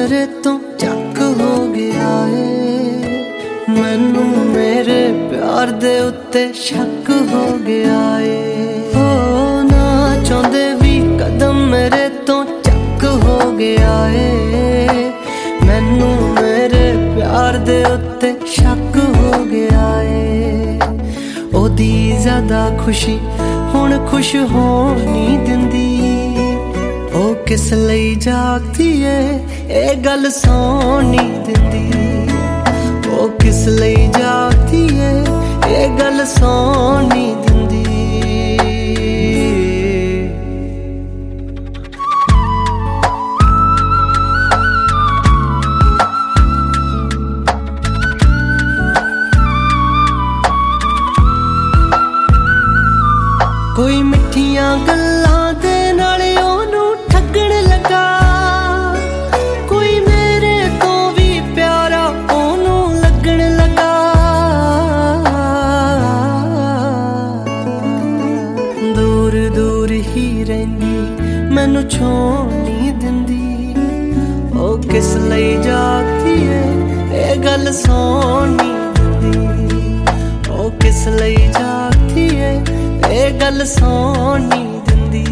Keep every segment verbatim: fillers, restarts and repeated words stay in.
मेरे तो चक हो गया है, मैनू मेरे प्यार दे उत्ते शक हो गया है। हो ना चाहते भी कदम मेरे तो चक हो गया है, मैनू मेरे प्यार दे उत्ते शक हो गया है। ओदी ज्यादा खुशी हुण खुश होण नहीं दिंदी, ओ किस लई जागदी है ए गल सौण नहीं दिंदी। ओ किस लई जागदी है ए गल सौण नहीं दिंदी। कोई मिठियां गल्लां दे नाल ओनू ठगण लगा, कोई मेरे तो भी प्यारा ओनू लगण लगा। दूर दूर ही रहिंदी मैनू छोड़ नहीं दिंदी, ओ किस लई जागदी है ए गल सौण नहीं दिंदी। ओ किस लई जागदी है ए गल सौण नहीं दिंदी।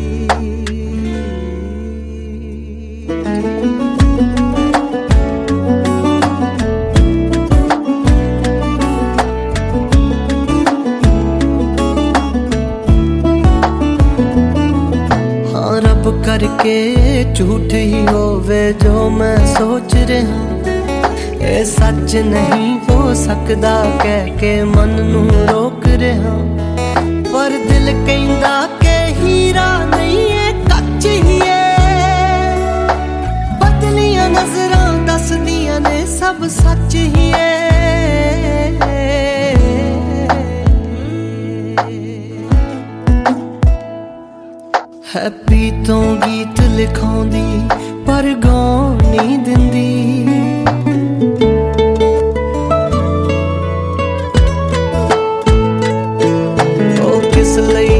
हाँ रब करके झूठ ही होवे जो मैं सोच रहा, ए सच नहीं हो सकदा कह के मन नू रोक रहा। पर दिल कहंदा के हीरा नहीं है कच्च ही है, बदलियां नजरां दसदियां ने सब सच ही है। हैप्पी तो गीत लिखाउंदी पर गाउण नहीं दिंदी। किस लई